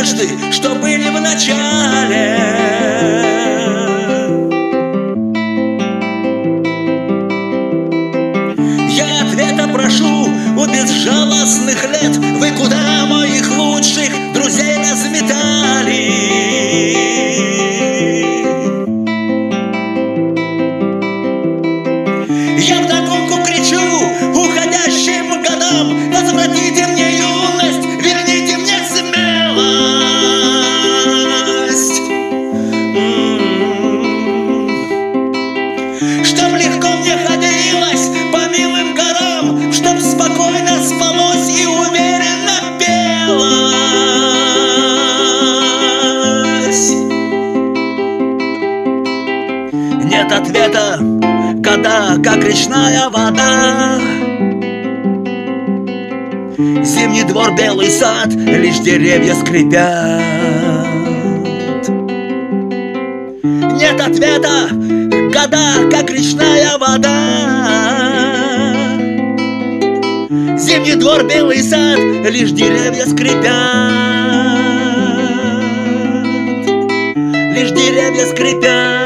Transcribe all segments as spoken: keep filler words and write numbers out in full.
надежды, что были в начале. Я ответа прошу у безжалостных лет. Вы куда моих лучших друзей разметали? Я вдогонку кричу уходящим годам: возвратите мне юность, верните мне смелость. Чтоб легко мне ходилось по милым горам, чтоб спокойно спалось и уверенно пелось. Нет ответа, года, как речная вода. Зимний двор, белый сад, лишь деревья скрипят. Нет ответа, года, как речная вода. Зимний двор, белый сад, лишь деревья скрипят. Лишь деревья скрипят.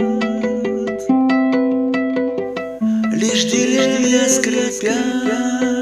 Лишь деревья скрипят.